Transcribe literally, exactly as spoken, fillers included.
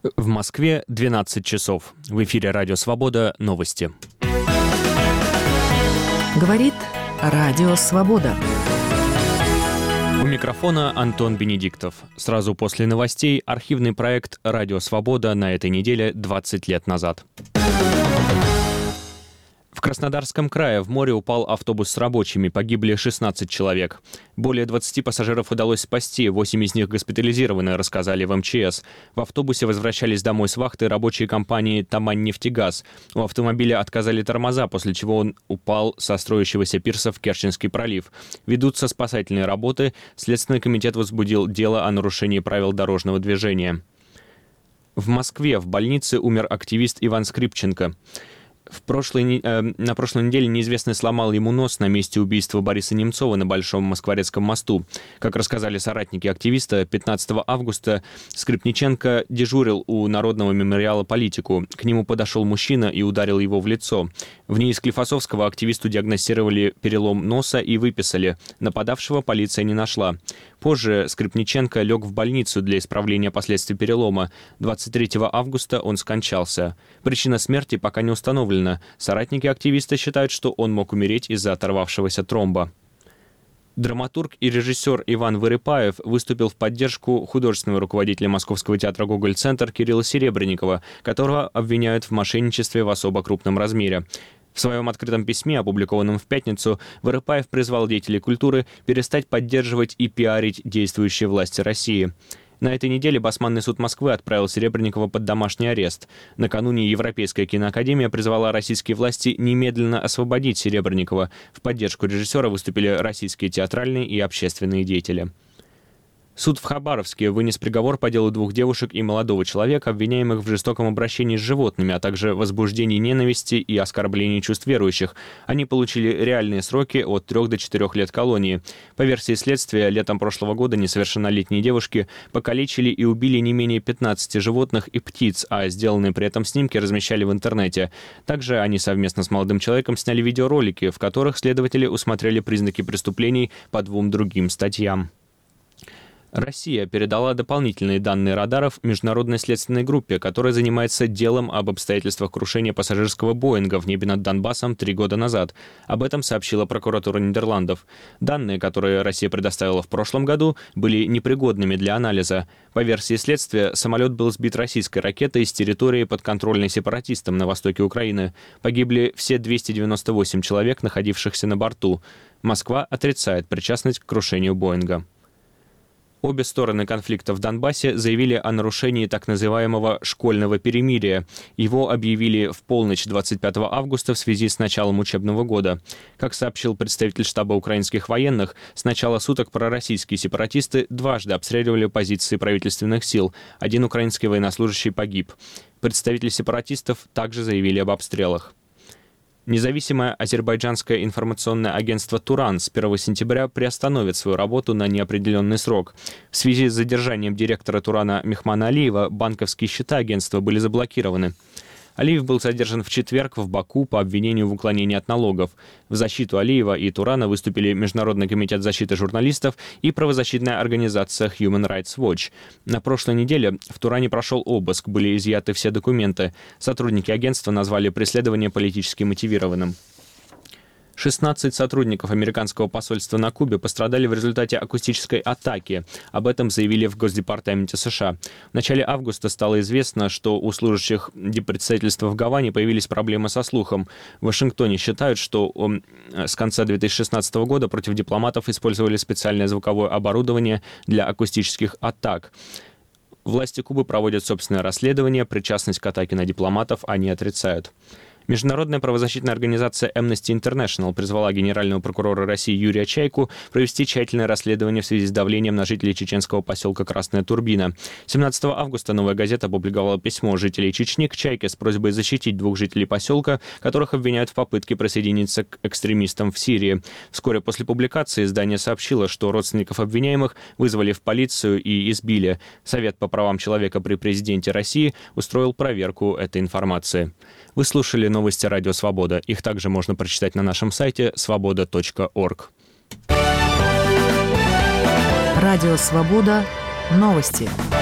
В Москве двенадцать часов. В эфире «Радио Свобода». Новости. Говорит «Радио Свобода». У микрофона Антон Бенедиктов. Сразу после новостей архивный проект «Радио Свобода» на этой неделе двадцать лет назад. В Краснодарском крае в море упал автобус с рабочими, погибли шестнадцать человек. Более двадцати пассажиров удалось спасти, восемь из них госпитализированы, рассказали в эм че эс. В автобусе возвращались домой с вахты рабочие компании «Тамань-нефтегаз». У автомобиля отказали тормоза, после чего он упал со строящегося пирса в Керченский пролив. Ведутся спасательные работы. Следственный комитет возбудил дело о нарушении правил дорожного движения. В Москве в больнице умер активист Иван Скрипченко. В прошлой, э, на прошлой неделе неизвестный сломал ему нос на месте убийства Бориса Немцова на Большом Москворецком мосту. Как рассказали соратники активиста, пятнадцатого августа Скрипниченко дежурил у Народного мемориала «Политику». К нему подошел мужчина и ударил его в лицо. В НИИ Склифосовского активисту диагностировали перелом носа и выписали. Нападавшего полиция не нашла. Позже Скрипниченко лег в больницу для исправления последствий перелома. двадцать третьего августа он скончался. Причина смерти пока не установлена. Соратники активиста считают, что он мог умереть из-за оторвавшегося тромба. Драматург и режиссер Иван Вырыпаев выступил в поддержку художественного руководителя Московского театра «Гоголь-центр» Кирилла Серебренникова, которого обвиняют в мошенничестве в особо крупном размере. В своем открытом письме, опубликованном в пятницу, Вырыпаев призвал деятелей культуры перестать поддерживать и пиарить действующие власти России. На этой неделе Басманный суд Москвы отправил Серебренникова под домашний арест. Накануне Европейская киноакадемия призвала российские власти немедленно освободить Серебренникова. В поддержку режиссера выступили российские театральные и общественные деятели. Суд в Хабаровске вынес приговор по делу двух девушек и молодого человека, обвиняемых в жестоком обращении с животными, а также возбуждении ненависти и оскорблении чувств верующих. Они получили реальные сроки от трёх до четырёх лет колонии. По версии следствия, летом прошлого года несовершеннолетние девушки покалечили и убили не менее пятнадцати животных и птиц, а сделанные при этом снимки размещали в интернете. Также они совместно с молодым человеком сняли видеоролики, в которых следователи усмотрели признаки преступлений по двум другим статьям. Россия передала дополнительные данные радаров Международной следственной группе, которая занимается делом об обстоятельствах крушения пассажирского «Боинга» в небе над Донбассом три года назад. Об этом сообщила прокуратура Нидерландов. Данные, которые Россия предоставила в прошлом году, были непригодными для анализа. По версии следствия, самолет был сбит российской ракетой с территории, подконтрольной сепаратистам на востоке Украины. Погибли все двести девяносто восемь человек, находившихся на борту. Москва отрицает причастность к крушению «Боинга». Обе стороны конфликта в Донбассе заявили о нарушении так называемого «школьного перемирия». Его объявили в полночь двадцать пятого августа в связи с началом учебного года. Как сообщил представитель штаба украинских военных, с начала суток пророссийские сепаратисты дважды обстреливали позиции правительственных сил. Один украинский военнослужащий погиб. Представители сепаратистов также заявили об обстрелах. Независимое азербайджанское информационное агентство «Туран» с первого сентября приостановит свою работу на неопределенный срок. В связи с задержанием директора «Турана» Мехмана Алиева банковские счета агентства были заблокированы. Алиев был задержан в четверг в Баку по обвинению в уклонении от налогов. В защиту Алиева и Турана выступили Международный комитет защиты журналистов и правозащитная организация Human Rights Watch. На прошлой неделе в Туране прошел обыск, были изъяты все документы. Сотрудники агентства назвали преследование политически мотивированным. шестнадцать сотрудников американского посольства на Кубе пострадали в результате акустической атаки. Об этом заявили в Госдепартаменте США. В начале августа стало известно, что у служащих диппредставительства в Гаване появились проблемы со слухом. В Вашингтоне считают, что с конца две тысячи шестнадцатого года против дипломатов использовали специальное звуковое оборудование для акустических атак. Власти Кубы проводят собственное расследование, причастность к атаке на дипломатов они отрицают. Международная правозащитная организация Amnesty International призвала генерального прокурора России Юрия Чайку провести тщательное расследование в связи с давлением на жителей чеченского поселка Красная Турбина. семнадцатого августа «Новая газета» опубликовала письмо жителей Чечни к Чайке с просьбой защитить двух жителей поселка, которых обвиняют в попытке присоединиться к экстремистам в Сирии. Вскоре после публикации издание сообщило, что родственников обвиняемых вызвали в полицию и избили. Совет по правам человека при президенте России устроил проверку этой информации. Вы слушали новости «Радио Свобода». Их также можно прочитать на нашем сайте свобода точка орг. Радио Свобода. Новости.